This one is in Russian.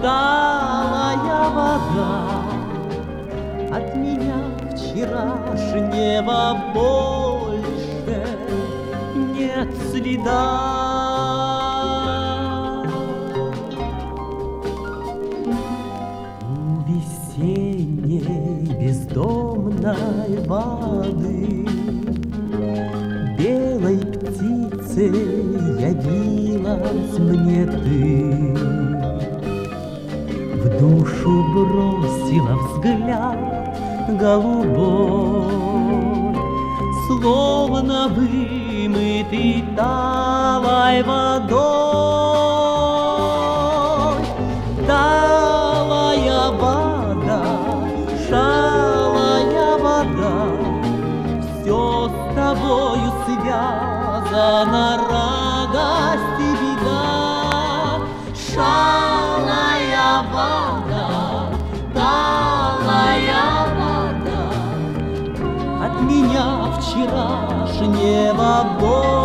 талая вода, от меня вчерашнего больше нет следа. У весенней бездомной воды белой птицей явилась мне ты. В душу бросила взгляд голубой, словно вымытый талой водой. Талая вода, шалая вода, все с тобою связано, радость и беда. Шалая вода, талая вода, от меня вчерашнего больше